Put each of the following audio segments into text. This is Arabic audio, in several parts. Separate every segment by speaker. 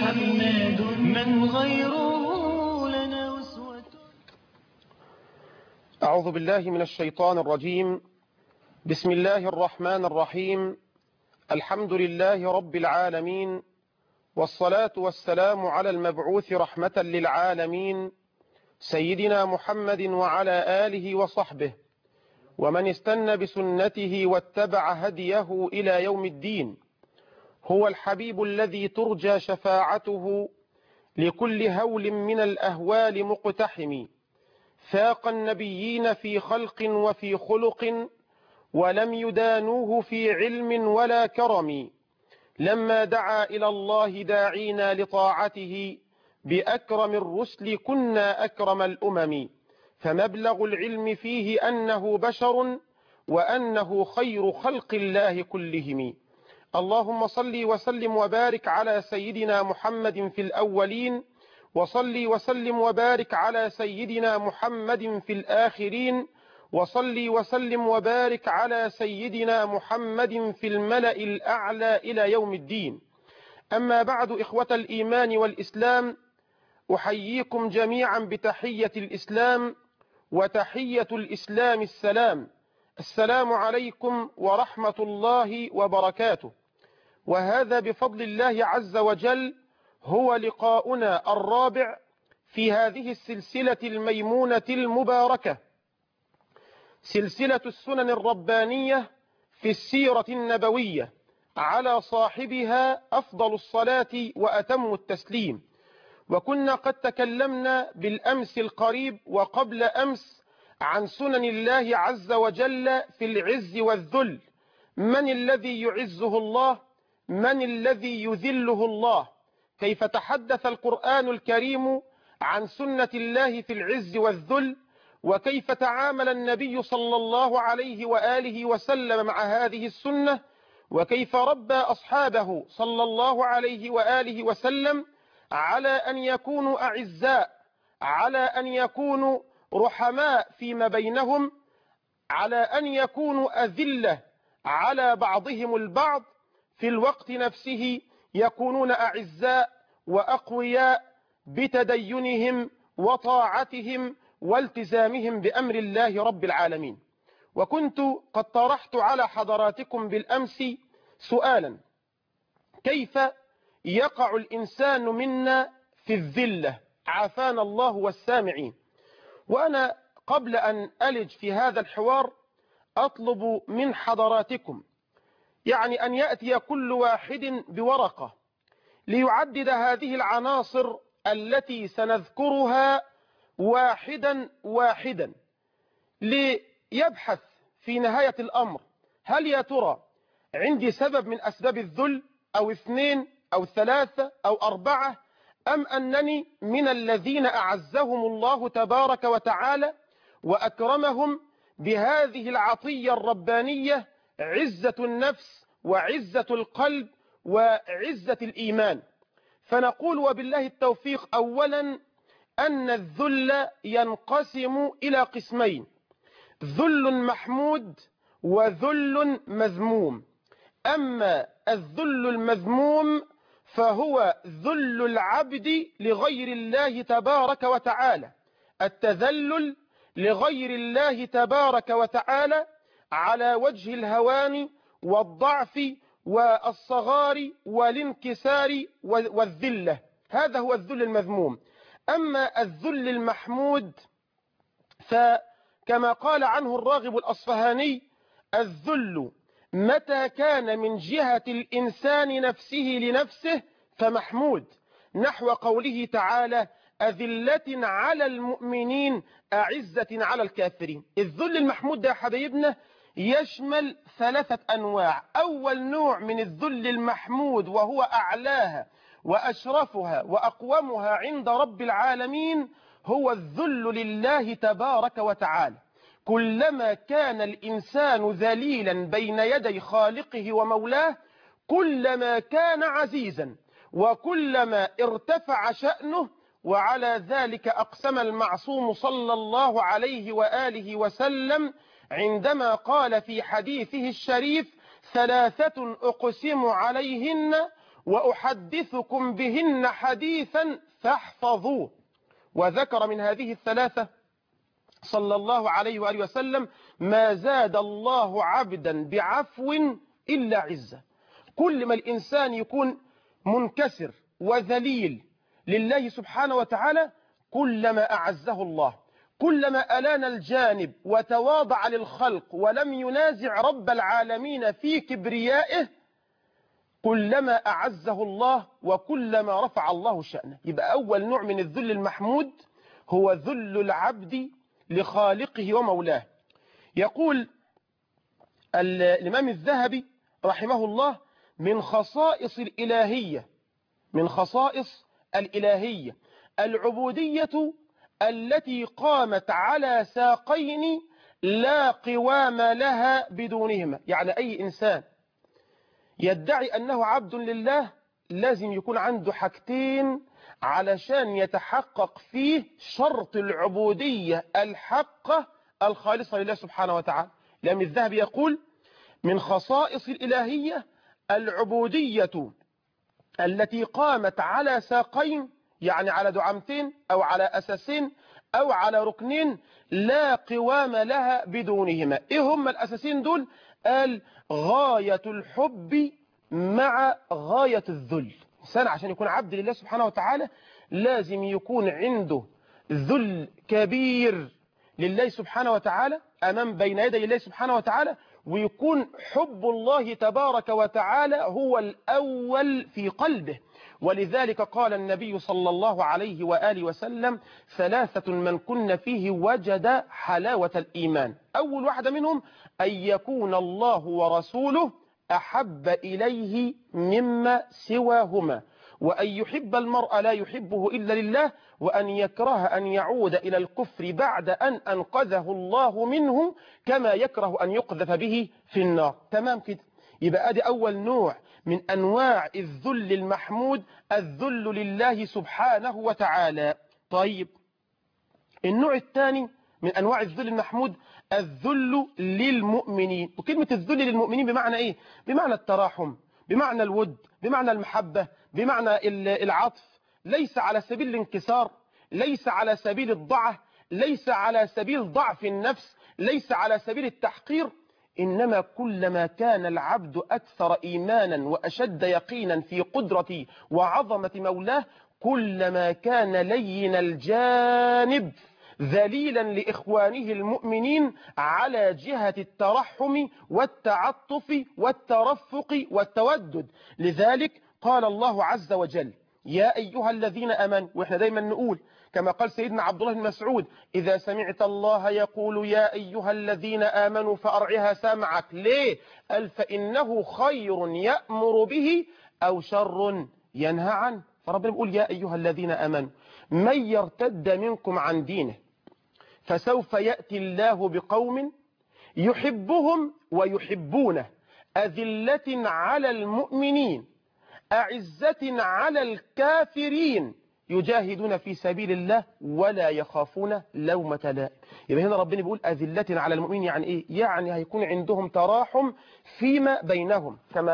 Speaker 1: محمد من غيره لنا أسوة.
Speaker 2: أعوذ بالله من الشيطان الرجيم. بسم الله الرحمن الرحيم. الحمد لله رب العالمين، والصلاة والسلام على المبعوث رحمة للعالمين سيدنا محمد وعلى آله وصحبه ومن استنى بسنته واتبع هديه إلى يوم الدين. هو الحبيب الذي ترجى شفاعته لكل هول من الأهوال مقتحم، فاق النبيين في خلق وفي خلق ولم يدانوه في علم ولا كرم. لما دعا إلى الله داعينا لطاعته بأكرم الرسل كنا أكرم الأمم، فمبلغ العلم فيه أنه بشر وأنه خير خلق الله كلهم. اللهم صل وسلم وبارك على سيدنا محمد في الأولين، وصل وسلم وبارك على سيدنا محمد في الآخرين، وصل وسلم وبارك على سيدنا محمد في الملأ الأعلى إلى يوم الدين. أما بعد، إخوة الإيمان والإسلام، أحييكم جميعا بتحية الإسلام، وتحية الإسلام السلام. السلام عليكم ورحمة الله وبركاته. وهذا بفضل الله عز وجل هو لقاؤنا الرابع في هذه السلسلة الميمونة المباركة، سلسلة السنن الربانية في السيرة النبوية، على صاحبها أفضل الصلاة وأتم التسليم. وكنا قد تكلمنا بالأمس القريب وقبل أمس عن سنن الله عز وجل في العز والذل. من الذي يعزه الله؟ من الذي يذله الله؟ كيف تحدث القرآن الكريم عن سنة الله في العز والذل، وكيف تعامل النبي صلى الله عليه وآله وسلم مع هذه السنة، وكيف ربى أصحابه صلى الله عليه وآله وسلم على أن يكونوا أعزاء، على أن يكونوا رحماء فيما بينهم، على أن يكونوا أذلة على بعضهم البعض، في الوقت نفسه يكونون أعزاء وأقوياء بتدينهم وطاعتهم والتزامهم بأمر الله رب العالمين. وكنت قد طرحت على حضراتكم بالأمس سؤالا: كيف يقع الإنسان منا في الذلة؟ عافانا الله والسامعين. وأنا قبل أن ألج في هذا الحوار أطلب من حضراتكم أن يأتي كل واحد بورقة ليعدد هذه العناصر التي سنذكرها واحدا واحدا، ليبحث في نهاية الأمر: هل يا ترى عندي سبب من أسباب الذل، أو 2 أو 3 أو 4، أم أنني من الذين أعزهم الله تبارك وتعالى وأكرمهم بهذه العطية الربانية، عزة النفس وعزة القلب وعزة الإيمان؟ فنقول وبالله التوفيق: أولا، أن الذل ينقسم إلى قسمين: ذل محمود وذل مذموم. أما الذل المذموم فهو ذل العبد لغير الله تبارك وتعالى، التذلل لغير الله تبارك وتعالى على وجه الهوان والضعف والصغار والانكسار والذلة، هذا هو الذل المذموم. أما الذل المحمود فكما قال عنه الراغب الأصفهاني: الذل متى كان من جهة الإنسان نفسه لنفسه فمحمود، نحو قوله تعالى: أذلة على المؤمنين أعزة على الكافرين. الذل المحمود ده يا حبايبنا يشمل 3 أنواع. أول نوع من الذل المحمود، وهو أعلاها وأشرفها وأقومها عند رب العالمين، هو الذل لله تبارك وتعالى. كلما كان الإنسان ذليلا بين يدي خالقه ومولاه، كلما كان عزيزا وكلما ارتفع شأنه. وعلى ذلك أقسم المعصوم صلى الله عليه وآله وسلم عندما قال في حديثه الشريف: 3 أقسم عليهن وأحدثكم بهن حديثا فاحفظوه. وذكر من هذه الثلاثة صلى الله عليه وآله وسلم: ما زاد الله عبدا بعفو إلا عزة. كل ما الإنسان يكون منكسر وذليل لله سبحانه وتعالى كلما أعزه الله، كلما ألان الجانب وتواضع للخلق ولم ينازع رب العالمين في كبريائه كلما أعزه الله وكلما رفع الله شأنه. يبقى أول نوع من الذل المحمود هو ذل العبد لخالقه ومولاه. يقول الإمام الذهبي رحمه الله: من خصائص الإلهية، من خصائص الإلهية العبودية التي قامت على ساقين لا قوام لها بدونهما. يعني أي إنسان يدعي أنه عبد لله لازم يكون عنده حاجتين علشان يتحقق فيه شرط العبودية الحقة الخالصة لله سبحانه وتعالى. الإمام الذهبي يقول: من خصائص الإلهية العبودية التي قامت على ساقين، يعني على دعامتين أو على أساسين أو على ركنين لا قوام لها بدونهما. إيه هم الأساسين دول؟ قال: غاية الحب مع غاية الذل. إنسان عشان يكون عبد لله سبحانه وتعالى لازم يكون عنده ذل كبير لله سبحانه وتعالى أمام بين يدي الله سبحانه وتعالى، ويكون حب الله تبارك وتعالى هو الأول في قلبه. ولذلك قال النبي صلى الله عليه وآله وسلم: ثلاثة من كن فيه وجد حلاوة الإيمان. أول واحدة منهم أن يكون الله ورسوله أحب إليه مما سواهما، وأن يحب المرء لا يحبه إلا لله، وأن يكره أن يعود إلى الكفر بعد أن أنقذه الله منه كما يكره أن يقذف به في النار. تمام كده. يبقى ادي أول نوع من أنواع الذل المحمود، الذل لله سبحانه وتعالى. طيب، النوع الثاني من أنواع الذل المحمود الذل للمؤمنين. وكلمة الذل للمؤمنين بمعنى إيه؟ بمعنى التراحم، بمعنى الود، بمعنى المحبة، بمعنى العطف، ليس على سبيل الانكسار، ليس على سبيل الضعف، ليس على سبيل ضعف النفس، ليس على سبيل التحقير، إنما كلما كان العبد أكثر إيمانا وأشد يقينا في قدرة وعظمة مولاه كلما كان لين الجانب ذليلا لإخوانه المؤمنين على جهة الترحم والتعطف والترفق والتودد. لذلك قال الله عز وجل: يا أيها الذين آمنوا. وإحنا دايما نقول كما قال سيدنا عبد الله بن مسعود: إذا سمعت الله يقول يا أيها الذين آمنوا فأرعها سمعك. ليه؟ قال: فإنه خير يأمر به أو شر ينهى عنه. فربنا بيقول: يا أيها الذين آمنوا من يرتد منكم عن دينه فسوف يأتي الله بقوم يحبهم ويحبونه أذلة على المؤمنين أعزة على الكافرين يجاهدون في سبيل الله ولا يخافون لومة لائم. يبقى هنا ربنا بيقول أذلة على المؤمنين، يعني إيه؟ يعني هيكون عندهم تراحم فيما بينهم،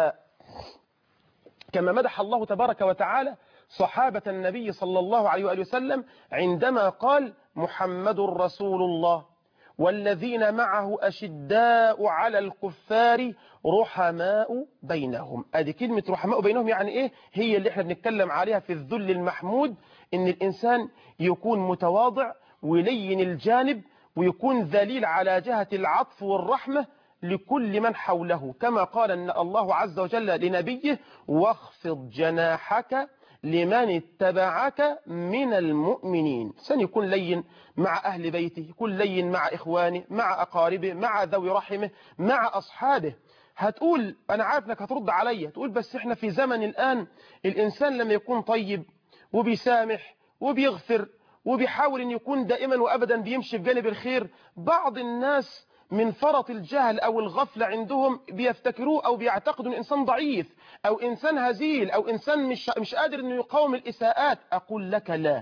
Speaker 2: كما مدح الله تبارك وتعالى صحابة النبي صلى الله عليه وآله وسلم عندما قال: محمد رسول الله والذين معه أشداء على الكفار رحماء بينهم. ادي كلمة رحماء بينهم يعني ايه؟ هي اللي احنا بنتكلم عليها في الذل المحمود، ان الانسان يكون متواضع ولين الجانب ويكون ذليل على جهة العطف والرحمة لكل من حوله، كما قال ان الله عز وجل لنبيه: واخفض جناحك لمن اتبعك من المؤمنين. سيكون لين مع أهل بيته، يكون لين مع إخوانه، مع أقاربه، مع ذوي رحمه، مع أصحابه. هتقول أنا عارف أنك هترد عليا، تقول بس إحنا في زمن الآن الإنسان لما يكون طيب وبيسامح وبيغفر وبيحاول أن يكون دائما وأبدا بيمشي بجانب الخير، بعض الناس من فرط الجهل أو الغفلة عندهم بيفتكروه أو بيعتقدوا أن إنسان ضعيف أو إنسان هزيل أو إنسان مش قادر أنه يقاوم الإساءات. أقول لك لا،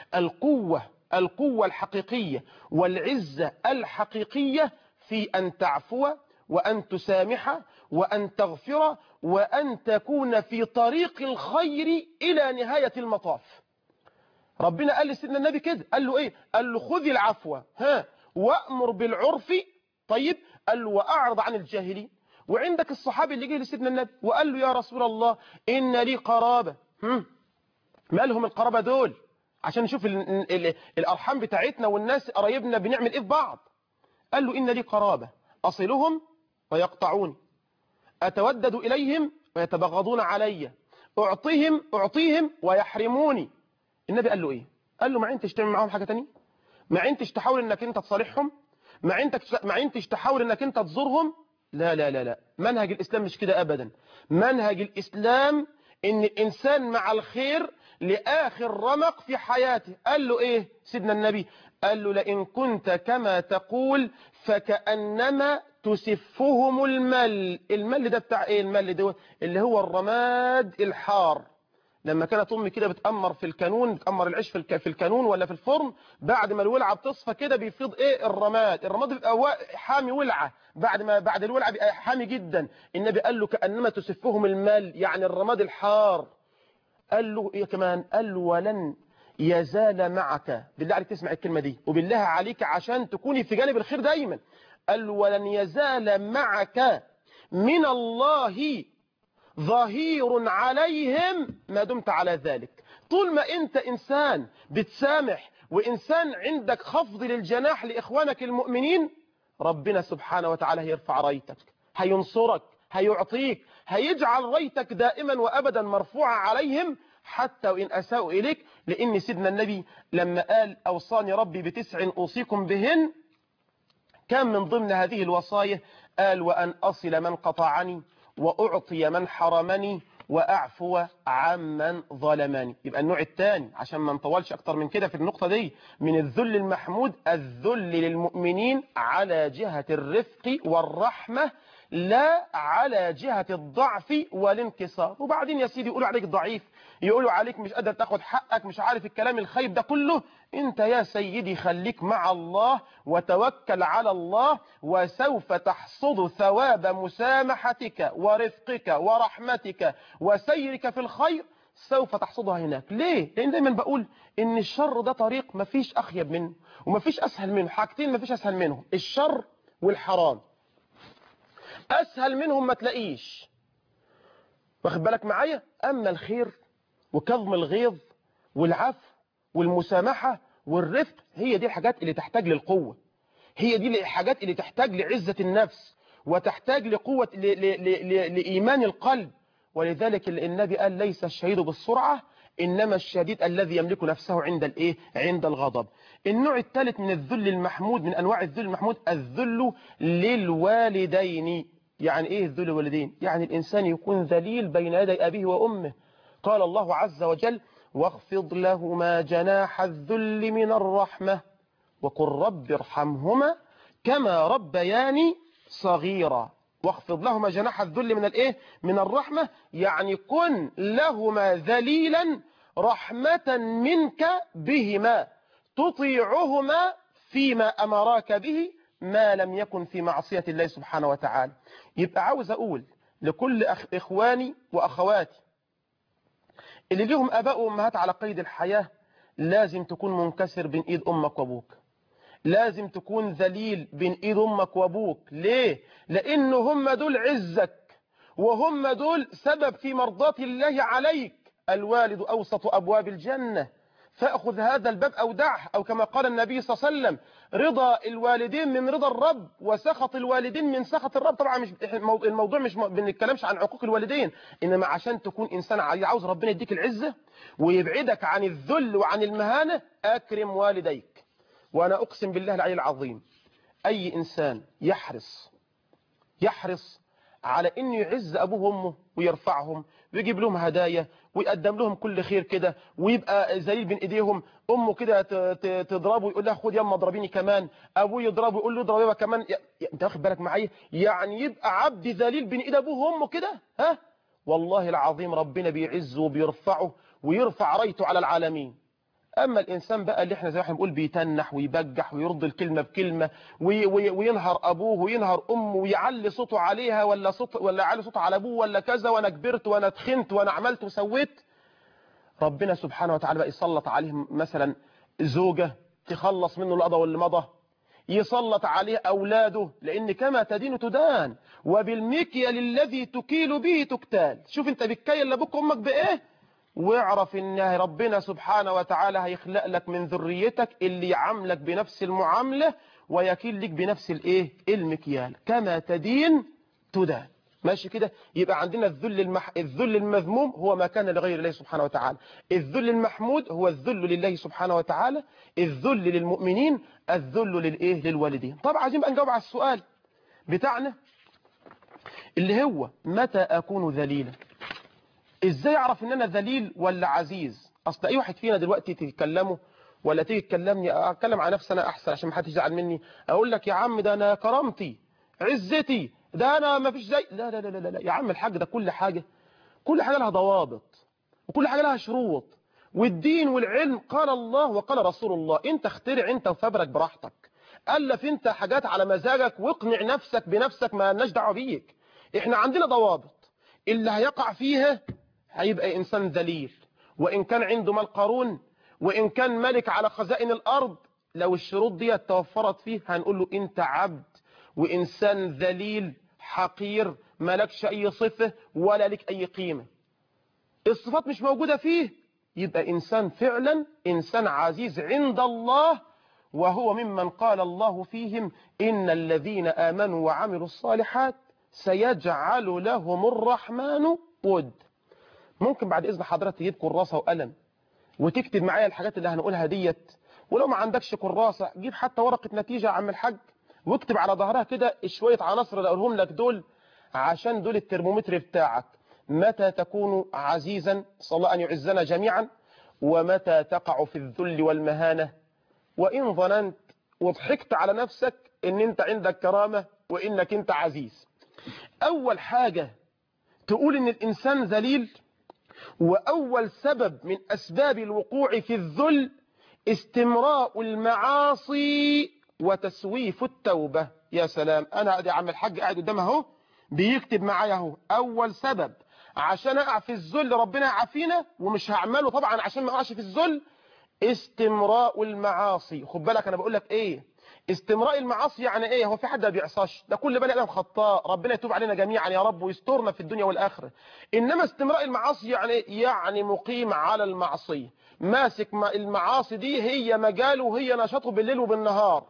Speaker 2: القوة الحقيقية والعزة الحقيقية في أن تعفو وأن تسامح وأن تغفر وأن تكون في طريق الخير إلى نهاية المطاف. ربنا قال لسيدنا النبي كده، قال له إيه؟ قال له خذ العفو وأمر بالعرف. طيب، قال له وأعرض عن الجاهلين. وعندك الصحابي اللي جه لسيدنا النبي وقال له يا رسول الله إن لي قرابة. مالهم القرابة دول؟ عشان نشوف الأرحام بتاعتنا والناس قرايبنا بنعمل إيه في بعض. قال له إن لي قرابة أصلهم ويقطعوني، أتودد إليهم ويتبغضون علي، أعطيهم ويحرموني. النبي قال له إيه؟ قال له ما أنتش تعمل معاهم حاجة تانية؟ ما أنتش تحاول أنك أنت تصالحهم؟ ما أنتش تحاول أنك أنت تزورهم؟ لا لا لا لا، منهج الإسلام مش كده أبدا. منهج الإسلام إن الإنسان مع الخير لآخر رمق في حياته. قال له إيه سيدنا النبي؟ قال له لئن كنت كما تقول فكأنما تسفهم المل ده بتاع إيه المل ده؟ اللي هو الرماد الحار. لما كانت امي كده بتأمر في الكانون، بتأمر العيش في الكانون ولا في الفرن، بعد ما الولعه بتصفى كده بيفيض ايه الرماد بيبقى حامي ولعه، بعد الولعه بيبقى حامي جدا. النبي قال له كأنما تسفهم المال، يعني الرماد الحار. قال له ايه كمان؟ قال له ولن يزال معك، بالله عليك تسمع الكلمه دي وبالله عليك عشان تكوني في جانب الخير دايما. قال له ولن يزال معك من الله ظهير عليهم ما دمت على ذلك. طول ما انت انسان بتسامح وانسان عندك خفض للجناح لاخوانك المؤمنين، ربنا سبحانه وتعالى هيرفع رايتك، هينصرك، هيعطيك، هيجعل رايتك دائما وابدا مرفوعة عليهم حتى وان اساءوا اليك. لان سيدنا النبي لما قال اوصاني ربي ب9 اوصيكم بهن، كان من ضمن هذه الوصايا قال وأن أصل من قطعني وأعطي من حرمني وأعفو عمن ظلمني. يبقى النوع الثاني عشان ما نطولش أكتر من كده في النقطة دي من الذل المحمود، الذل للمؤمنين على جهة الرفق والرحمة لا على جهة الضعف والانكسار. وبعدين يا سيدي يقولوا عليك ضعيف، يقولوا عليك مش قادر تاخد حقك، مش عارف الكلام الخيب ده كله. انت يا سيدي خليك مع الله وتوكل على الله، وسوف تحصد ثواب مسامحتك ورفقك ورحمتك وسيرك في الخير، سوف تحصدها هناك. ليه؟ لان دايما بقول ان الشر ده طريق مفيش اخيب منه ومفيش اسهل منه. حاجتين مفيش اسهل منهم، الشر والحرام. اسهل منهم ما تلاقيش، واخد بالك معايا؟ اما الخير وكظم الغيظ والعفو والمسامحة والرفق، هي دي الحاجات اللي تحتاج للقوة، هي دي الحاجات اللي تحتاج لعزة النفس وتحتاج لقوة لإيمان القلب. ولذلك النبي قال ليس الشهيد بالسرعة إنما الشديد الذي يملك نفسه عند الإيه؟ عند الغضب. النوع الثالث من الذل المحمود، من أنواع الذل المحمود، الذل للوالدين. يعني إيه الذل للوالدين؟ يعني الإنسان يكون ذليل بين يدي أبيه وأمه. قال الله عز وجل واخفض لهما جناح الذل من الرحمة وقل رب ارحمهما كما ربياني صغيرا. واخفض لهما جناح الذل من الايه؟ من الرحمة، يعني كن لهما ذليلا رحمة منك بهما، تطيعهما فيما أمراك به ما لم يكن في معصية الله سبحانه وتعالى. يبقى عاوز أقول لكل إخواني وأخواتي اللي ليهم آباء وأمهات على قيد الحياة، لازم تكون منكسر بين إيد أمك وأبوك، لازم تكون ذليل بين إيد أمك وأبوك. ليه؟ لأنه هم دول عزك وهم دول سبب في مرضاة الله عليك. الوالد أوسط أبواب الجنة فأخذ هذا الباب أو دعه، أو كما قال النبي صلى الله عليه وسلم رضا الوالدين من رضا الرب وسخط الوالدين من سخط الرب. طبعا مش الموضوع مش بنتكلمش عن عقوق الوالدين، إنما عشان تكون إنسان عاوز ربنا يديك العزة ويبعدك عن الذل وعن المهانة، أكرم والديك. وأنا أقسم بالله العلي العظيم أي إنسان يحرص على إنه يعز أبوه وأمه ويرفعهم ويجيب لهم هدايا ويقدم لهم كل خير كده ويبقى ذليل بين إيديهم، أمه كده تضربه يقول لها خد يما اضربيني كمان، أبوه يضربه يقول له اضرب يابا كمان. أنت واخد بالك معايا؟ يعني يبقى عبد ذليل بين إيد أبوه وأمه كده. والله العظيم ربنا بيعزه وبيرفعه ويرفع رايته على العالمين. أما الإنسان بقى اللي احنا زي ما احنا بنقول بيتنح ويبجح ويرد الكلمة بكلمة وينهر أبوه وينهر أمه ويعلي صوته عليها ولا يعلي صوته على أبوه ولا كذا، وأنا كبرت وأنا تخنت وأنا عملت وسويت، ربنا سبحانه وتعالى بقى يسلط عليه مثلا زوجة تخلص منه القضاء واللي مضى، يسلط عليه أولاده، لأن كما تدين تدان وبالمكيال الذي تكيل به تكتال. شوف انت بتكيل لابوك وامك بإيه، واعرف ان ربنا سبحانه وتعالى هيخلق لك من ذريتك اللي يعاملك بنفس المعاملة ويكيل لك بنفس الايه المكيال، كما تدين تدان. ماشي كده. يبقى عندنا الذل المذموم هو ما كان لغير الله سبحانه وتعالى، الذل المحمود هو الذل لله سبحانه وتعالى، الذل للمؤمنين، الذل للايه للوالدين. طبعا عايزين بقى نجاوب على السؤال بتاعنا اللي هو متى اكون ذليلا؟ ازاي اعرف ان انا ذليل ولا عزيز؟ اصل اي واحد فينا دلوقتي تتكلمه ولا تيجي تكلمني، اتكلم على نفسي انا احسن عشان ما حدش يزعل مني، اقول لك يا عم ده انا كرامتي عزتي ده انا ما فيش زي، لا لا لا لا لا يا عم الحاج، ده كل حاجه لها ضوابط وكل حاجه لها شروط، والدين والعلم قال الله وقال رسول الله. انت اخترع انت وفبرك براحتك، الف انت حاجات على مزاجك واقنع نفسك بنفسك، ما لناش دعوه بيك. احنا عندنا ضوابط، اللي هيقع فيها هيبقى إنسان ذليل، وإن كان عنده مال قارون، وإن كان ملك على خزائن الأرض، لو الشروط دي توفرت فيه هنقول له أنت عبد وإنسان ذليل حقير، مالكش أي صفة ولا لك أي قيمة. الصفات مش موجودة فيه، يبقى إنسان فعلا إنسان عزيز عند الله، وهو ممن قال الله فيهم إن الذين آمنوا وعملوا الصالحات سيجعل لهم الرحمن ود. ممكن بعد إذن حضرتك تجيب كراسة وقلم وتكتب معايا الحاجات اللي هنقولها ديت، ولو ما عندكش كراسة جيب حتى ورقة نتيجة يا عم الحاج واكتب على ظهرها كده شوية عناصر اللي أقولهم لك دول، عشان دول الترمومتر بتاعك. متى تكون عزيزا؟ صلى الله أن يعزنا جميعا. ومتى تقع في الذل والمهانة؟ وإن ظننت وضحكت على نفسك إن أنت عندك كرامة وإنك أنت عزيز. أول حاجة تقول إن الإنسان ذليل، وأول سبب من أسباب الوقوع في الذل استمراء المعاصي وتسويف التوبة. يا سلام، أنا قاعد يا عم الحاج قاعد قدامه اهو بيكتب معايا اهو، أول سبب عشان أقع في الذل ربنا يعافينا ومش هعمله طبعا عشان ما أقعش في الذل، استمراء المعاصي. خد بالك أنا بقول لك إيه استمراء المعاصي يعني ايه؟ هو في حد ما بيعصاش؟ ده كل بني ادم خطاء، ربنا يتوب علينا جميعا يا رب ويسترنا في الدنيا والاخره. انما استمراء المعاصي يعني ايه؟ يعني مقيم على المعصيه، ماسك المعاصي دي هي مجاله وهي نشاطه بالليل وبالنهار.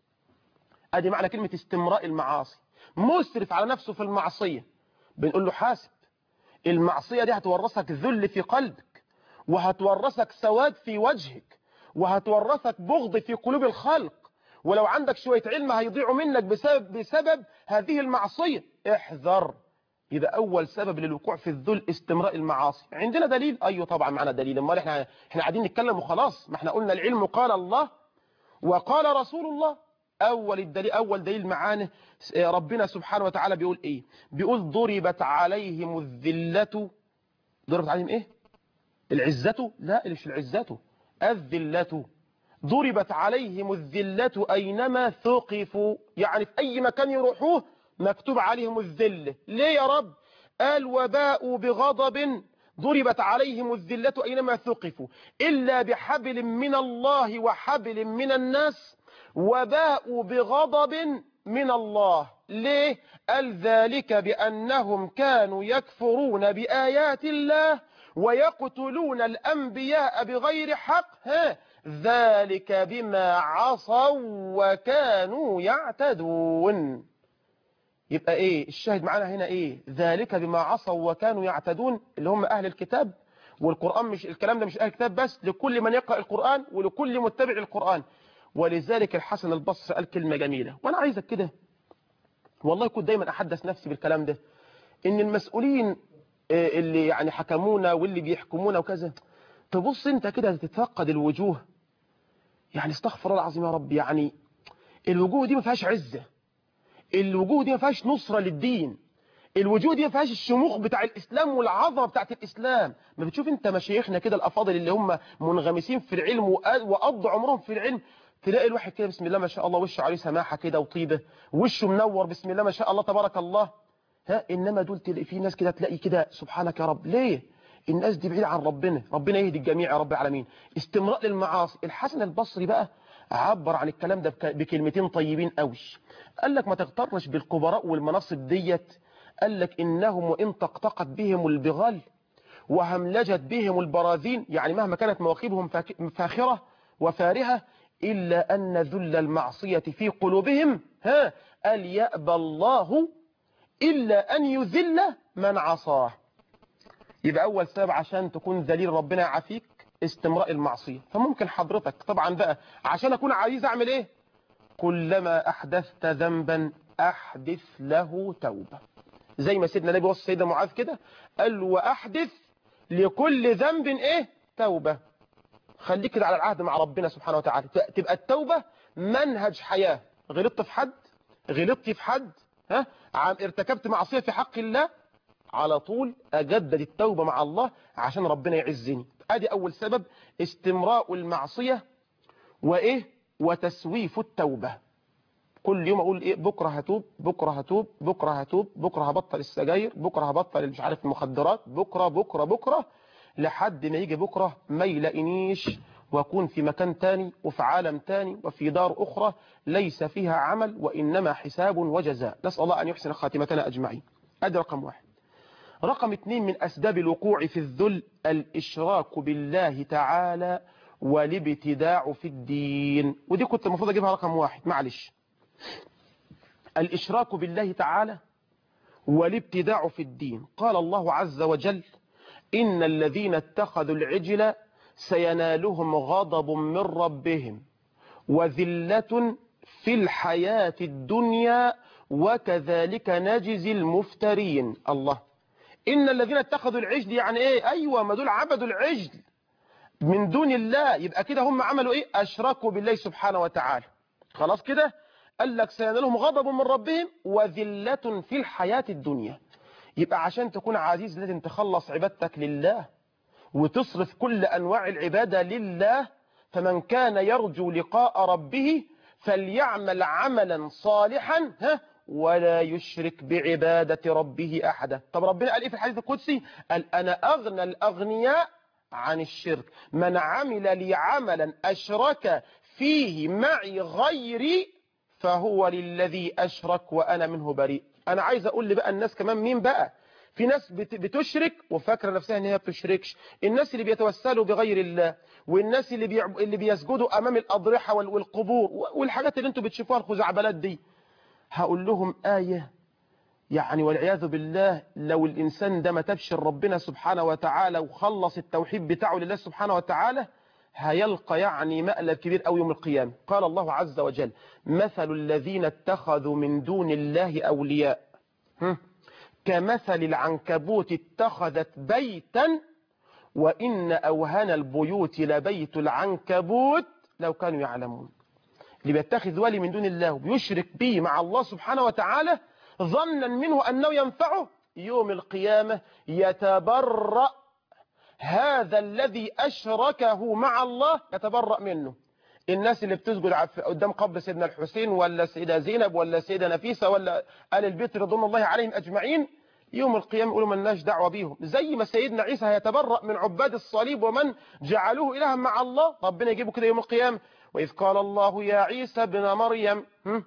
Speaker 2: ادي معنى كلمه استمراء المعاصي، مسرف على نفسه في المعصيه. بنقول له حاسب، المعصيه دي هتورثك ذل في قلبك، وهتورثك سواد في وجهك، وهتورثك بغض في قلوب الخلق، ولو عندك شوية علم هيضيعوا منك بسبب هذه المعصية. احذر. يبقى أول سبب للوقوع في الذل استمراء المعاصي. عندنا دليل؟ أيوه طبعا معنا دليل، امال احنا قاعدين نتكلم وخلاص؟ ما احنا قلنا العلم قال الله وقال رسول الله. أول دليل معانا ربنا سبحانه وتعالى بيقول إيه؟ بيقول ضربت عليهم الذلة. ضربت عليهم إيه؟ العزة؟ لا مش العزة، الذلة. ضربت عليهم الذلة أينما ثقفوا، يعني في أي مكان يروحوه مكتوب عليهم الذلة. ليه يا رب؟ قال وباءوا بغضب، ضربت عليهم الذلة أينما ثقفوا إلا بحبل من الله وحبل من الناس، وباءوا بغضب من الله. ليه؟ قال ذلك بأنهم كانوا يكفرون بآيات الله ويقتلون الأنبياء بغير حق، ذلك بما عصوا وكانوا يعتدون. يبقى ايه الشاهد معانا هنا؟ ايه ذلك بما عصوا وكانوا يعتدون؟ اللي هم اهل الكتاب. والقرآن مش الكلام ده مش اهل الكتاب بس، لكل من يقرأ القرآن ولكل متبع القرآن. ولذلك الحسن البصري قال كلمة جميلة، وانا عايزك كده والله كنت دايما احدث نفسي بالكلام ده، ان المسؤولين اللي يعني حكمونا واللي بيحكمونا وكذا، تبص انت كده تتفقد الوجوه، يعني استغفر الله العظيم يا رب، يعني الوجوه دي ما فيهاش عزة، الوجوه دي ما فيهاش نصرة للدين، الوجوه دي ما فيهاش الشموخ بتاع الإسلام والعظمة بتاعت الإسلام. ما بتشوف انت مشايخنا كده الأفاضل اللي هم منغمسين في العلم وقضوا عمرهم في العلم، تلاقي الواحد كده بسم الله ما شاء الله وشه عليه سماحة كده وطيبة، وشه منور بسم الله ما شاء الله تبارك الله. إنما دول تلاقي في ناس كده تلاقي كده سبحانك يا رب. ليه؟ الناس دي بعيدة عن ربنا، ربنا يهدي الجميع يا رب العالمين. استمراء للمعاصي. الحسن البصري بقى عبر عن الكلام ده بكلمتين طيبين قوي. قال لك ما تغترش بالكبراء والمناصب ديت. قال لك إنهم وإن طقطقت بهم البغال وهملجت بهم البراذين، يعني مهما كانت مواقفهم فاخرة وفارهة، إلا أن ذل المعصية في قلوبهم قال يأبى الله إلا أن يذل من عصاه. يبقى أول سبب عشان تكون ذليل ربنا يعافيك استمراء المعصية. فممكن حضرتك طبعا بقى عشان أكون عايز أعمل إيه؟ كلما أحدثت ذنبا أحدث له توبة. زي ما سيدنا النبي وصى سيدنا معاذ كده، قال وأحدث لكل ذنب إيه؟ توبة. خليك كده على العهد مع ربنا سبحانه وتعالى، تبقى التوبة منهج حياة. غلطت في حد، غلطت في حد، ارتكبت معصية في حق الله، على طول أجدد التوبة مع الله عشان ربنا يعزني. ادي أول سبب، استمراء المعصية وتسويف التوبة. كل يوم أقول إيه؟ بكرة هتوب، بكرة هتوب، بكرة هتوب، بكرة هبطل السجاير، بكرة هبطل مش عارف المخدرات، بكرة بكرة بكرة، لحد ما يجي بكرة ما يلاقينيش وأكون في مكان تاني وفي عالم تاني وفي دار أخرى ليس فيها عمل وإنما حساب وجزاء. نسأل الله أن يحسن خاتمتنا أجمعين. أدي رقم 1. رقم 2 من أسباب الوقوع في الذل الإشراك بالله تعالى والابتداع في الدين. ودي كنت المفروض أجيبها رقم 1، معلش. الإشراك بالله تعالى والابتداع في الدين. قال الله عز وجل إن الذين اتخذوا العجل سينالهم غضب من ربهم وذلة في الحياة الدنيا وكذلك نجزي المفترين. الله، إن الذين اتخذوا العجل يعني إيه؟ أيوة، ما دول عبدوا العجل من دون الله، يبقى كده هم عملوا إيه؟ أشركوا بالله سبحانه وتعالى. خلاص كده؟ قال لك سينالهم غضب من ربهم وذلة في الحياة الدنيا. يبقى عشان تكون عزيز لازم تخلص عبادتك لله وتصرف كل أنواع العبادة لله. فمن كان يرجو لقاء ربه فليعمل عملا صالحا ولا يشرك بعبادة ربه أحدا. طب ربنا قال إيه في الحديث القدسي؟ قال أنا أغنى الأغنياء عن الشرك، من عمل لي عملا أشرك فيه معي غيري فهو للذي أشرك وأنا منه بريء. أنا عايز أقول لي بقى الناس كمان مين بقى؟ في ناس بتشرك وفاكره نفسها ان هي بتشركش، الناس اللي بيتوسلوا بغير الله، والناس اللي بيسجدوا امام الاضرحه والقبور والحاجات اللي انتوا بتشوفوها الخزعبلات دي. هقول لهم آية يعني والعياذ بالله، لو الإنسان ده ما تبش ربنا سبحانه وتعالى وخلص التوحيد بتاعه لله سبحانه وتعالى هيلقى يعني مقلب كبير أوي يوم القيامة. قال الله عز وجل مثل الذين اتخذوا من دون الله أولياء كمثل العنكبوت اتخذت بيتا وإن أوهن البيوت لبيت العنكبوت لو كانوا يعلمون. اللي بيتخذ ولي من دون الله وبيشرك به مع الله سبحانه وتعالى ظنا منه أنه ينفعه، يوم القيامة يتبرأ هذا الذي أشركه مع الله، يتبرأ منه. الناس اللي بتسجد قدام قبر سيدنا الحسين ولا سيدة زينب ولا سيدة نفيسة ولا آل البيت رضوان الله عليهم أجمعين، يوم القيامة يقولوا ملناش دعوة بيهم. زي ما سيدنا عيسى هيتبرأ من عباد الصليب ومن جعلوه إلها مع الله، ربنا يجيبه كده يوم القيامة. وإذ قال الله يا عيسى ابن مريم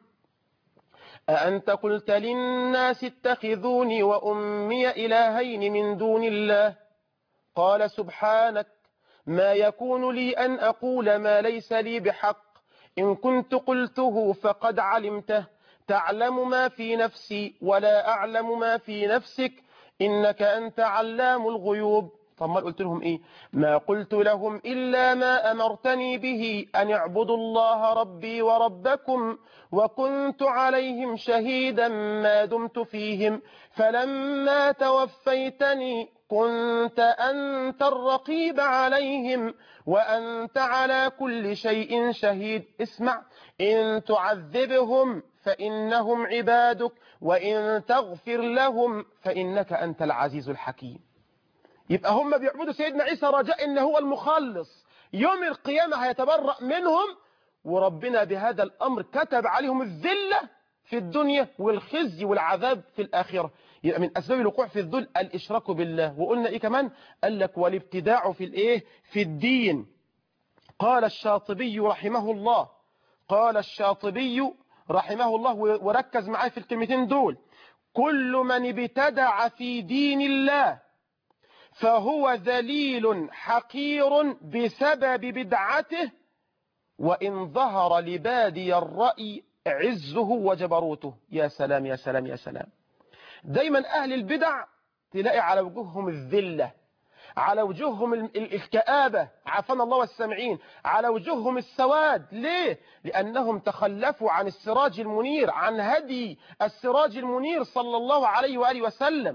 Speaker 2: أأنت قلت للناس اتخذوني وأمي إلهين من دون الله قال سبحانك ما يكون لي أن أقول ما ليس لي بحق إن كنت قلته فقد علمته تعلم ما في نفسي ولا أعلم ما في نفسك إنك أنت علام الغيوب. طب ما قلت لهم ايه؟ ما قلت لهم إلا ما أمرتني به أن اعبدوا الله ربي وربكم وكنت عليهم شهيدا ما دمت فيهم فلما توفيتني كنت أنت الرقيب عليهم وأنت على كل شيء شهيد. اسمع، إن تعذبهم فإنهم عبادك وإن تغفر لهم فإنك أنت العزيز الحكيم. يبقى هم بيعبدوا سيدنا عيسى رجاء إن هو المخلص، يوم القيامة هيتبرأ منهم، وربنا بهذا الأمر كتب عليهم الذلة في الدنيا والخزي والعذاب في الآخرة. يبقى من أسباب الوقوع في الذل الإشراك بالله. وقلنا إيه كمان؟ قال لك والابتداع في الإيه؟ في الدين. قال الشاطبي رحمه الله، قال الشاطبي رحمه الله، وركز معايا في الكلمتين دول: كل من ابتدع في دين الله فهو ذليل حقير بسبب بدعته وإن ظهر لبادي الرأي عزه وجبروته. يا سلام يا سلام يا سلام. دايما أهل البدع تلاقي على وجوههم الذلة، على وجوههم الكآبة، عافانا الله والسامعين، على وجوههم السواد. ليه؟ لأنهم تخلفوا عن السراج المنير، عن هدي السراج المنير صلى الله عليه وآله وسلم.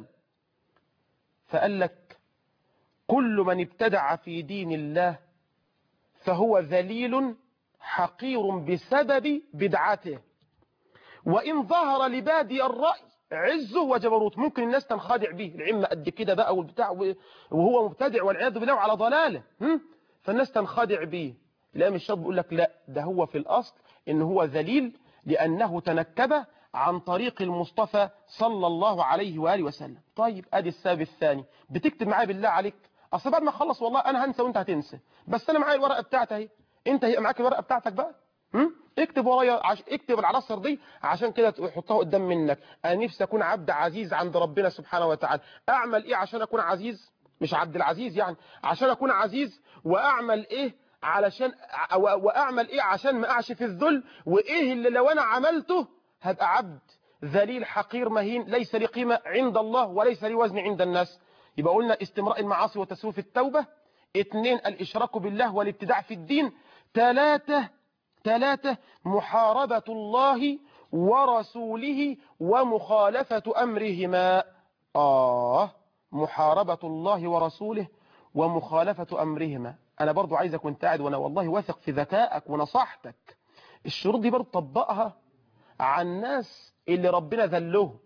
Speaker 2: فقال لك كل من ابتدع في دين الله فهو ذليل حقير بسبب بدعته وإن ظهر لبادي الرأي عزه وجبروت. ممكن الناس تنخدع به، العمة قد كده بقى والبتاع، وهو مبتدع والعياذ بالله على ضلاله، فالناس تنخدع به. الإمام الشاطبي بيقول لك لا، ده هو في الأصل إن هو ذليل لأنه تنكب عن طريق المصطفى صلى الله عليه وآله وسلم. طيب أدي السبب الثاني. بتكتب معايا بالله عليك، أصل بعد ما أخلص والله أنا هنسى وأنت هتنسى، بس أنا معايا الورقة بتاعتي أهي، أنت هي معاك الورقة بتاعتك بقى، اكتب ورايا، اكتب العناصر دي عشان كده تحطها قدام منك. انا نفسي اكون عبد عزيز عند ربنا سبحانه وتعالى. اعمل ايه عشان اكون عزيز؟ مش عبد العزيز يعني، عشان اكون عزيز. واعمل ايه علشان واعمل ايه عشان ما اقعش في الذل؟ وايه اللي لو انا عملته هبقى عبد ذليل حقير مهين ليس لي قيمة عند الله وليس لي وزن عند الناس. يبقى قلنا استمراء المعاصي وتسويف التوبة. 2 الاشراك بالله والابتداع في الدين. 3 محاربة الله ورسوله ومخالفة أمرهما. محاربة الله ورسوله ومخالفة أمرهما. أنا برضو عايزك وانت قاعد، وأنا والله واثق في ذكائك ونصحتك، الشروط دي برضو طبقها عن الناس اللي ربنا ذلهم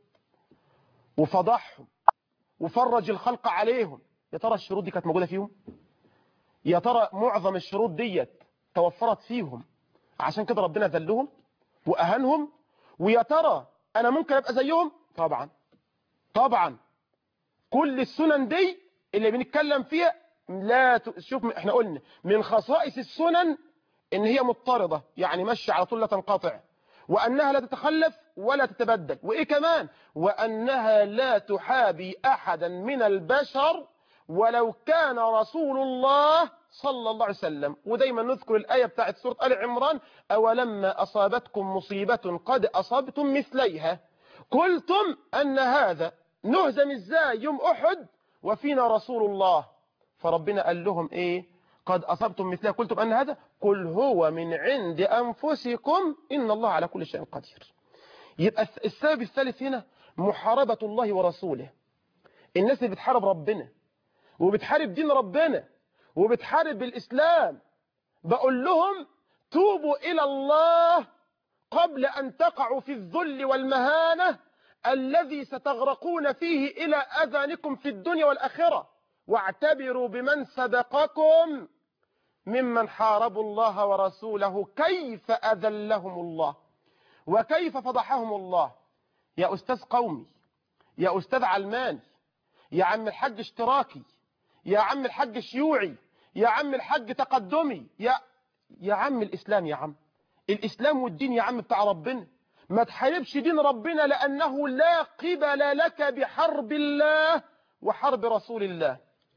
Speaker 2: وفضحهم وفرج الخلق عليهم. يا ترى الشروط دي كانت موجودة فيهم؟ يا ترى معظم الشروط ديت توفرت فيهم عشان كده ربنا ذلهم وأهانهم؟ ويا ترى أنا ممكن أبقى زيهم؟ طبعا طبعا. كل السنن دي اللي بنتكلم فيها لا شوف، احنا قلنا من خصائص السنن ان هي مضطردة، يعني ماشية على طول لا تنقطع، وأنها لا تتخلف ولا تتبدل، وإيه كمان؟ وأنها لا تحابي أحدا من البشر ولو كان رسول الله صلى الله عليه وسلم. ودايما نذكر الآية بتاعت سورة آل عمران: أولما أصابتكم مصيبة قد أصبتم مثليها قلتم أن هذا، نهزم إزاي يوم أحد وفينا رسول الله؟ فربنا قال لهم إيه؟ قد أصبتم مثلها قلتم أن هذا، قل هو من عند أنفسكم إن الله على كل شيء قدير. يبقى السبب الثالث هنا محاربة الله ورسوله. الناس اللي بتحارب ربنا وبتحارب دين ربنا وبتحارب الإسلام، بقول لهم توبوا إلى الله قبل أن تقعوا في الذل والمهانة الذي ستغرقون فيه إلى أذانكم في الدنيا والآخرة، واعتبروا بمن سبقكم ممن حاربوا الله ورسوله كيف أذلهم الله وكيف فضحهم الله. يا أستاذ قومي، يا أستاذ علماني، يا عم الحاج اشتراكي، يا عم الحاج شيوعي، يا عم الحاج تقدمي، يا عم الإسلام، يا عم الإسلام والدين يا عم بتاع ربنا. ما تحاربش دين ربنا لأنه لا قبل لك بحرب الله وحرب رسول الله.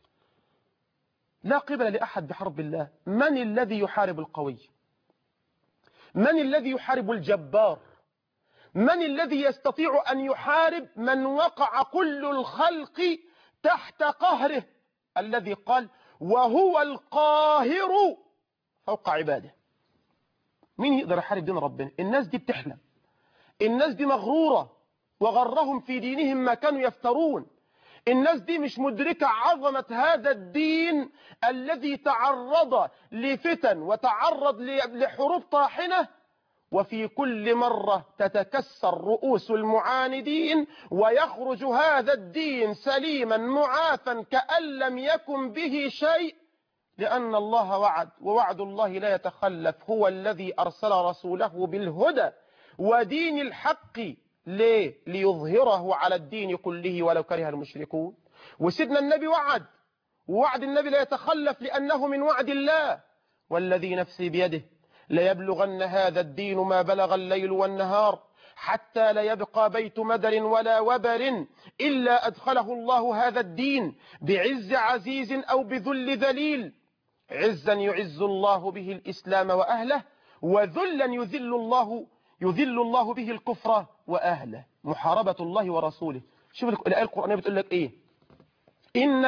Speaker 2: لا قبل لأحد بحرب الله. من الذي يحارب القوي؟ من الذي يحارب الجبار؟ من الذي يستطيع أن يحارب من وقع كل الخلق تحت قهره؟ الذي قال وهو القاهر فوق عباده. مين يقدر يحارب دين ربنا؟ الناس دي بتحلم، الناس دي مغرورة وغرهم في دينهم ما كانوا يفترون. الناس دي مش مدركة عظمة هذا الدين الذي تعرض لفتن وتعرض لحروب طاحنة، وفي كل مرة تتكسر رؤوس المعاندين ويخرج هذا الدين سليما معافا كأن لم يكن به شيء، لأن الله وعد، ووعد الله لا يتخلف. هو الذي أرسل رسوله بالهدى ودين الحق. ليه؟ ليظهره على الدين كله ولو كره المشركون. وسيدنا النبي وعد، ووعد النبي لا يتخلف لأنه من وعد الله. والذي نفسي بيده ليبلغن هذا الدين ما بلغ الليل والنهار حتى لا يبقى بيت مدر ولا وبر إلا أدخله الله هذا الدين بعز عزيز أو بذل ذليل. عزا يعز الله به الإسلام وأهله، وذلا يذل الله به الكفر وأهله. محاربة الله ورسوله. شوف الآية القرآنية بتقول لك إيه؟ إن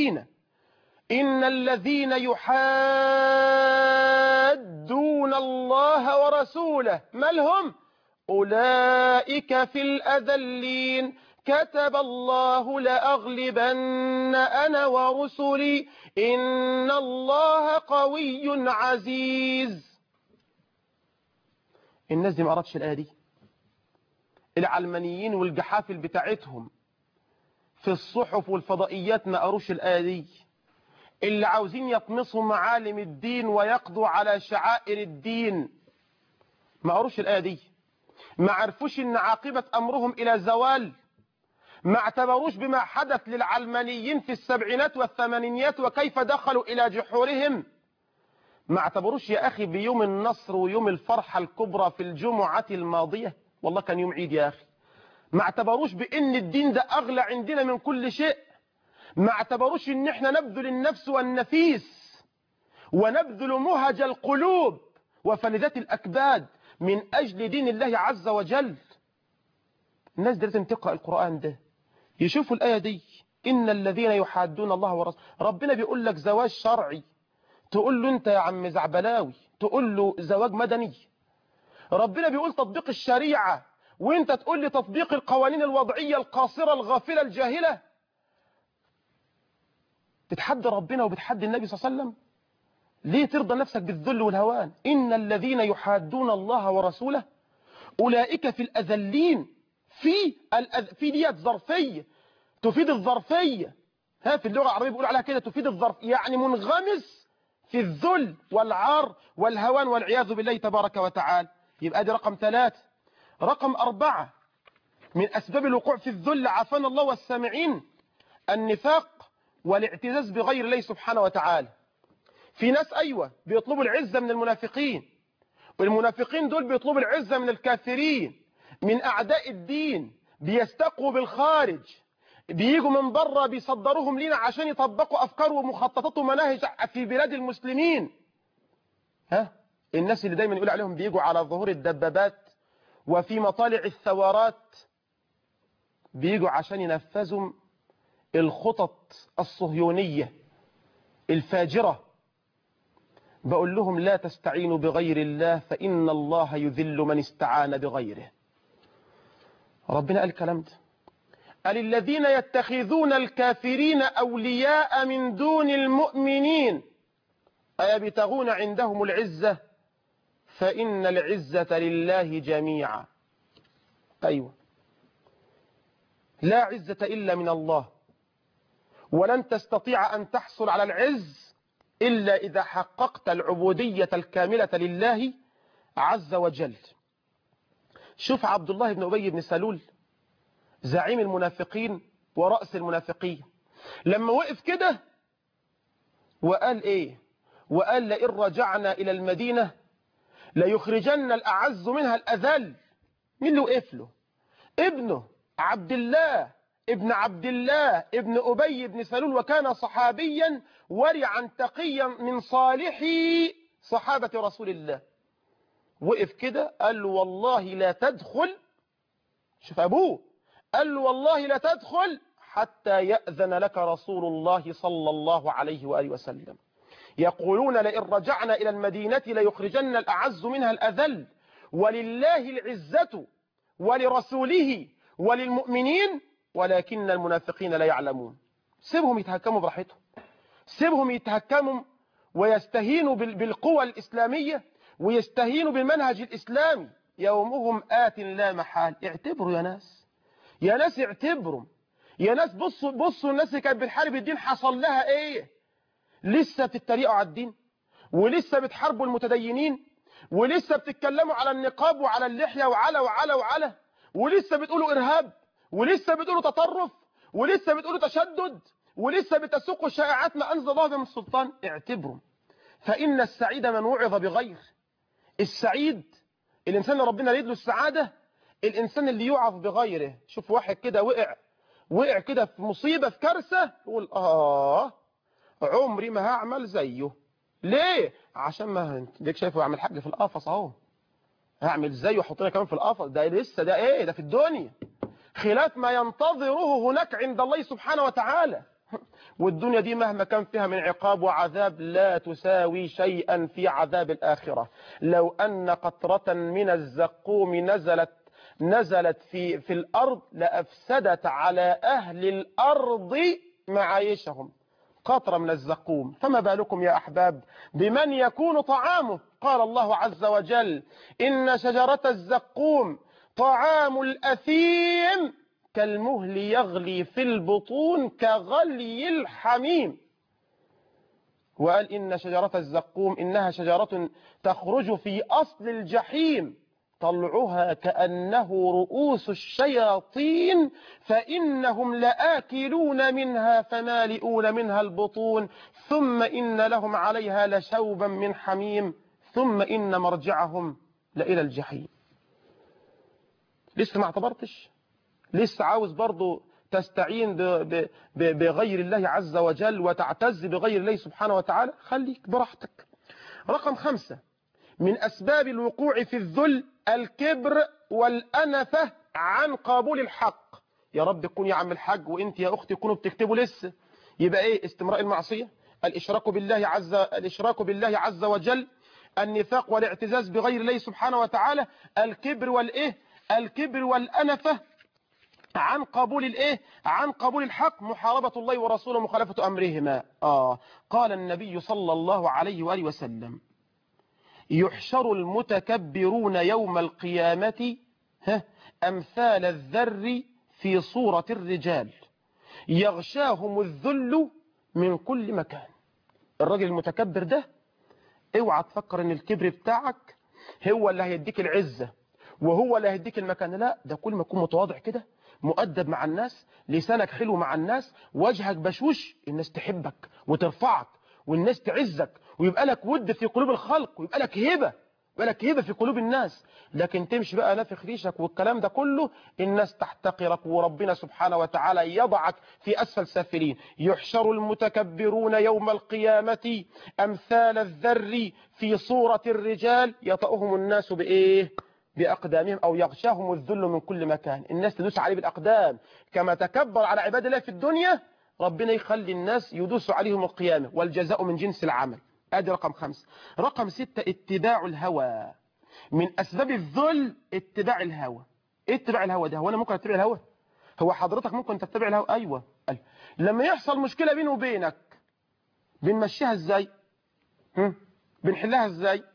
Speaker 2: الذين يحادون الله ورسوله ما لهم؟ أولئك في الأذلين. كتب الله لأغلبن أنا ورسلي إن الله قوي عزيز. الناس دي ما قرأتش الآية دي. العلمانيين والجحافل بتاعتهم في الصحف والفضائيات ما قروش الآية دي. اللي عاوزين يطمسوا معالم الدين ويقضوا على شعائر الدين ما قروش الآية دي. ما عرفوش ان عاقبة امرهم الى زوال. ما اعتبروش بما حدث للعلمانيين في السبعينات والثمانينيات وكيف دخلوا الى جحورهم. ما اعتبروش يا اخي بيوم النصر ويوم الفرحة الكبرى في الجمعة الماضية، والله كان يوم عيد يا اخي. ما اعتبروش بان الدين ده اغلى عندنا من كل شيء. ما اعتبروش ان احنا نبذل النفس والنفيس ونبذل مهج القلوب وفلذات الاكباد من اجل دين الله عز وجل. الناس دي لازم تقرأ القرآن ده، يشوفوا الآية دي. إن الذين يحادون الله ورسوله. ربنا بيقول لك زواج شرعي، تقول له انت يا عم زعبلاوي، تقول له زواج مدني. ربنا بيقول تطبيق الشريعة وانت تقول لي تطبيق القوانين الوضعية القاصرة الغافلة الجاهلة. تتحدى ربنا وبتحدي النبي صلى الله عليه وسلم. ليه ترضى نفسك بالذل والهوان؟ إن الذين يحادون الله ورسوله أولئك في الأذلين. في ديت ظرفية تفيد الظرفية. في اللغة العربية بيقول عليها كده تفيد الظرف، يعني منغمس في الذل والعار والهوان والعياذ بالله تبارك وتعالى. يبقى دي رقم 3. رقم 4 من أسباب الوقوع في الذل عافانا الله والسامعين النفاق والاعتزاز بغير الله سبحانه وتعالى. في ناس أيوة بيطلبوا العزة من المنافقين، والمنافقين دول بيطلبوا العزة من الكافرين، من أعداء الدين. بيستقوا بالخارج، بييجوا من بره بيصدروهم لنا عشان يطبقوا أفكار ومخططات ومناهج في بلاد المسلمين. الناس اللي دايما يقول عليهم بيجوا على ظهور الدبابات وفي مطالع الثورات، بيجوا عشان ينفذوا الخطط الصهيونية الفاجرة. بقول لهم لا تستعينوا بغير الله فإن الله يذل من استعان بغيره. ربنا قال الكلام ده، قال الذين يتخذون الكافرين أولياء من دون المؤمنين أيبتغون عندهم العزة فإن العزة لله جميعا. أيوة، لا عزة إلا من الله، ولن تستطيع أن تحصل على العز إلا إذا حققت العبودية الكاملة لله عز وجل. شوف عبد الله بن أبي بن سلول زعيم المنافقين ورأس المنافقين لما وقف كده وقال إيه؟ وقال لئن رجعنا إلى المدينة ليخرجن الأعز منها الأذل. مين اللي وقف له؟ ابنه عبد الله ابن أبي بن سلول، وكان صحابيا ورعا تقيا من صالحي صحابة رسول الله. وقف كده قال له والله لا تدخل. شوف أبوه قال له والله لا تدخل حتى يأذن لك رسول الله صلى الله عليه وآله وسلم. يقولون لئن رجعنا إلى المدينة ليخرجن الأعز منها الأذل، ولله العزة ولرسوله وللمؤمنين ولكن المنافقين لا يعلمون. سيبهم يتهكموا براحتهم، سيبهم يتهكموا ويستهينوا بالقوى الإسلامية ويستهينوا بالمنهج الإسلامي. يومهم آت لا محال. اعتبروا يا ناس، يا ناس اعتبروا يا ناس. بصوا الناس اللي كانت بتحارب الدين حصل لها ايه؟ لسه بتتريقوا على الدين، ولسه بتحاربوا المتدينين، ولسه بتتكلموا على النقاب وعلى اللحية وعلى ولسه بتقولوا إرهاب، ولسه بتقولوا تطرف، ولسه بتقولوا تشدد، ولسه بتسوقوا شائعات ما أنزل الله بها من السلطان. اعتبروا، فإن السعيد من وعظ بغير. السعيد الإنسان اللي ربنا يريد له السعادة، الإنسان اللي يوعظ بغيره. شوف واحد كده وقع كده في مصيبة، في كارثة، يقول عمري ما هعمل زيه. ليه؟ عشان ما ديك شايفه يعمل حاجة في القفص اهو، هعمل زيه وحطنا كمان في القفص. ده لسه ده ايه؟ ده في الدنيا خلاف ما ينتظره هناك عند الله سبحانه وتعالى. والدنيا دي مهما كان فيها من عقاب وعذاب لا تساوي شيئا في عذاب الآخرة. لو أن قطرة من الزقوم نزلت في الأرض لأفسدت على أهل الأرض معايشهم. قطرة من الزقوم، فما بالكم يا أحباب بمن يكون طعامه؟ قال الله عز وجل: إن شجرة الزقوم طعام الأثيم كالمهل يغلي في البطون كغلي الحميم. وقال إن شجرة الزقوم إنها شجرة تخرج في أصل الجحيم طلعها كأنه رؤوس الشياطين فإنهم لآكلون منها فمالئون منها البطون ثم إن لهم عليها لشوبا من حميم ثم إن مرجعهم لإلى الجحيم. لسه ما اعتبرتش؟ لسه عاوز برضو تستعين بغير الله عز وجل وتعتز بغير الله سبحانه وتعالى؟ خليك براحتك. رقم 5 من أسباب الوقوع في الذل الكبر والأنفة عن قبول الحق. يا رب تكون يا عم الحاج وانت يا أختي تكونوا بتكتبوا لسه. يبقى ايه؟ استمراء المعصية، الإشراك بالله عز وجل، النفاق والاعتزاز بغير الله سبحانه وتعالى، الكبر والأنفة عن قبول الحق، محاربة الله ورسوله مخالفة أمرهما. قال النبي صلى الله عليه وآله وسلم: يحشر المتكبرون يوم القيامة أمثال الذر في صورة الرجال يغشاهم الذل من كل مكان. الراجل المتكبر ده اوعى تفكر ان الكبر بتاعك هو اللي هيديك العزة وهو اللي هيديك المكان. لا، ده كل ما تكون متواضع كده، مؤدب مع الناس، لسانك حلو مع الناس، وجهك بشوش، الناس تحبك وترفعك والناس تعزك ويبقى لك ود في قلوب الخلق ويبقى لك هبة في قلوب الناس. لكن تمشي بقى نافخ ريشك والكلام ده كله، الناس تحتقرك وربنا سبحانه وتعالى يضعك في أسفل سافلين. يحشر المتكبرون يوم القيامة أمثال الذر في صورة الرجال يطأهم الناس بأقدامهم أو يغشاهم الذل من كل مكان. الناس تدوس عليه بالأقدام كما تكبر على عباد الله في الدنيا، ربنا يخلي الناس يدوسوا عليهم القيامة، والجزاء من جنس العمل. ادي رقم 5. رقم 6 اتباع الهوى. من أسباب الذل اتباع الهوى. ايه اتباع الهوى ده؟ هو أنا ممكن اتبع الهوى؟ هو حضرتك ممكن تتبع الهوى؟ أيوة. لما يحصل مشكلة بيني وبينك بنمشيها ازاي؟ بنحلها ازاي؟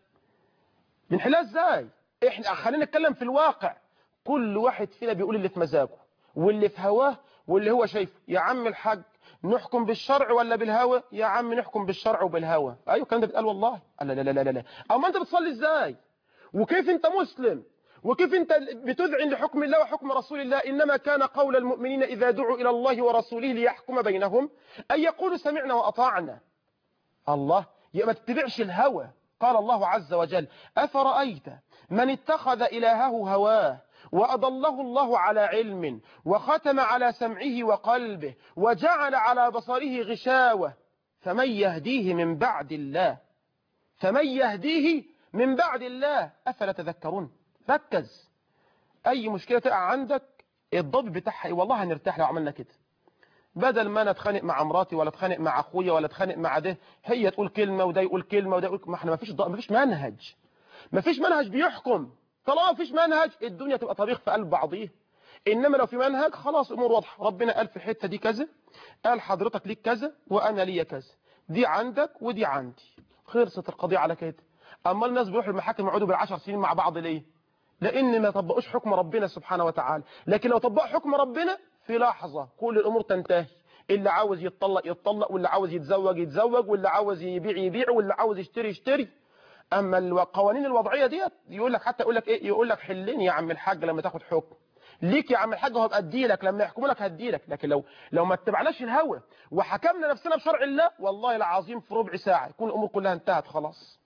Speaker 2: احنا خلينا نتكلم في الواقع. كل واحد فينا بيقول اللي في مزاجه واللي في هواه واللي هو شايفه. يا عم الحاج، نحكم بالشرع ولا بالهوى؟ يا عم نحكم بالشرع وبالهوى. ايوه الكلام ده بيتقال والله. لا لا لا لا لا. اما انت بتصلي ازاي؟ وكيف انت مسلم؟ وكيف انت بتذعن لحكم الله وحكم رسول الله؟ انما كان قول المؤمنين اذا دعوا الى الله ورسوله ليحكم بينهم ان يقولوا سمعنا واطعنا. الله، يبقى ما تتبعش الهوى. قال الله عز وجل: أفرأيت من اتخذ إلهه هواه وأضله الله على علم وختم على سمعه وقلبه وجعل على بصره غشاوة فمن يهديه من بعد الله أفلا تذكرون؟ ركز. أي مشكلة تقع عندك الضبط بتاعها والله هنرتاح لو عملنا كده. بدل ما انا اتخانق مع مراتي ولا اتخانق مع اخويا ولا اتخانق مع ده، هي تقول كلمة وده يقول كلمة وده يقول، ما احنا مفيش منهج، مفيش منهج بيحكم. طالما مفيش منهج الدنيا تبقى طريق في قلب بعضيها. انما لو في منهج خلاص امور واضحه، ربنا قال في الحته دي كذا، قال حضرتك ليك كذا وانا ليا كذا، دي عندك ودي عندي، خلصت القضيه على كده. اما الناس بيروحوا المحاكم يقعدوا بال10 سنين مع بعض ليه؟ لان ما طبقوش حكم ربنا سبحانه وتعالى. لكن لو طبقوا حكم ربنا في لحظه كل الامور تنتهي، اللي عاوز يتطلق يتطلق، واللي عاوز يتزوج يتزوج، واللي عاوز يبيع يبيع، واللي عاوز يشتري يشتري. اما القوانين الوضعيه ديت يقول لك، حتى يقول لك ايه، يقول لك حلني يا عم الحاج لما تاخد حكم، ليك يا عم الحاج وهبقى ادي لك، لما يحكموا لك هدي لك. لكن لو ما اتبعناش الهوى وحكمنا نفسنا بشرع الله، والله العظيم في ربع ساعه يكون الامور كلها انتهت خلاص.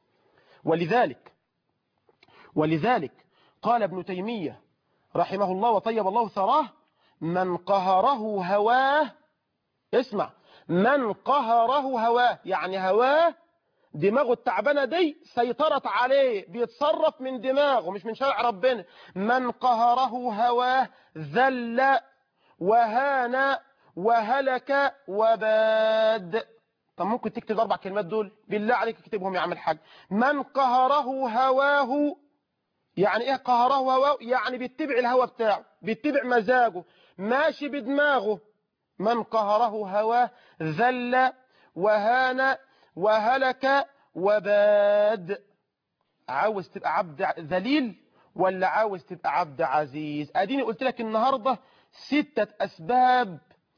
Speaker 2: ولذلك قال ابن تيميه رحمه الله وطيب الله ثراه: من قهره هواه، اسمع، من قهره هواه، يعني هواه دماغه التعبانه دي سيطرت عليه، بيتصرف من دماغه مش من شرع ربنا. من قهره هواه ذل وهان وهلك وباد. طب ممكن تكتب 4 كلمات دول بالله عليك، اكتبهم يا عم الحاج. من قهره هواه، يعني ايه قهره هواه؟ يعني بيتبع الهوى بتاعه، بيتبع مزاجه، ماشي بدماغه. من قهره هواه ذل وهان وهلك وباد. عاوز تبقى عبد ذليل ولا عاوز تبقى عبد عزيز؟ اديني قلت لك النهارده 6 اسباب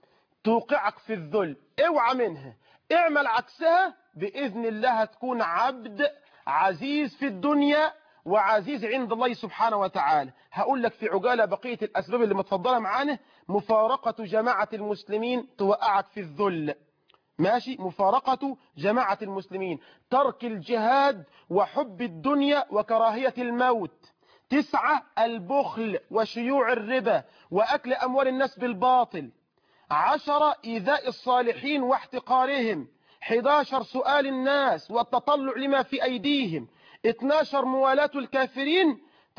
Speaker 2: توقعك في الذل، اوعى منها، اعمل عكسها باذن الله هتكون عبد عزيز في الدنيا وعزيز عند الله سبحانه وتعالى. هقول لك في عجاله بقيه الاسباب اللي متفضله معانا. مفارقه جماعه المسلمين توقعك في الذل، ماشي، مفارقة جماعة المسلمين، ترك الجهاد وحب الدنيا وكراهية الموت. 9 البخل وشيوع الربا وأكل أموال الناس بالباطل. 10 إيذاء الصالحين واحتقارهم. 11 سؤال الناس والتطلع لما في أيديهم. 12 موالاة الكافرين.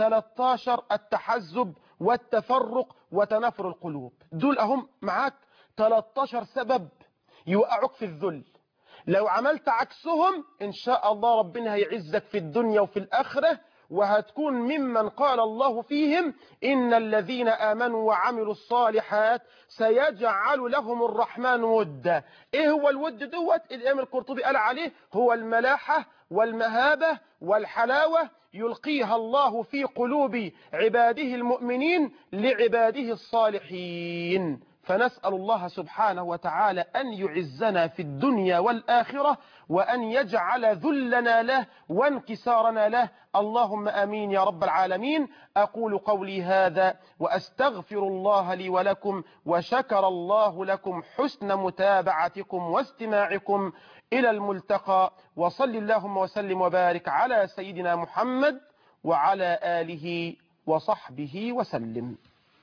Speaker 2: 13 التحزب والتفرق وتنافر القلوب. دول أهم معاك 13 سبب يوقعوك في الذل. لو عملت عكسهم إن شاء الله ربنا هيعزك في الدنيا وفي الآخرة، وهتكون ممن قال الله فيهم: إن الذين آمنوا وعملوا الصالحات سيجعل لهم الرحمن ودا. إيه هو الود دوت؟ الإمام القرطبي قال عليه: هو الملاحة والمهابة والحلاوة يلقيها الله في قلوب عباده المؤمنين لعباده الصالحين. فنسأل الله سبحانه وتعالى أن يعزنا في الدنيا والآخرة، وأن يجعل ذلنا له وانكسارنا له. اللهم آمين يا رب العالمين. أقول قولي هذا وأستغفر الله لي ولكم، وشكر الله لكم حسن متابعتكم واستماعكم. إلى الملتقى، وصل اللهم وسلم وبارك على سيدنا محمد وعلى آله وصحبه وسلم.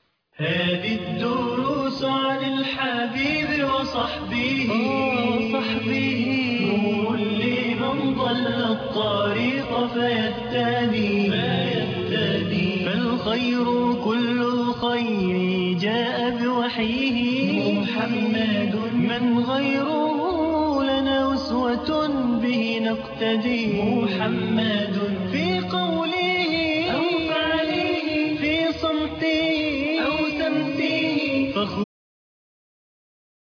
Speaker 1: هذه الدروس عن الحبيب وصحبه نور لمن ضل الطريق فيهتدي فالخير كل الخير جاء بوحيه محمد من غيره لنا أسوة به نقتدي محمد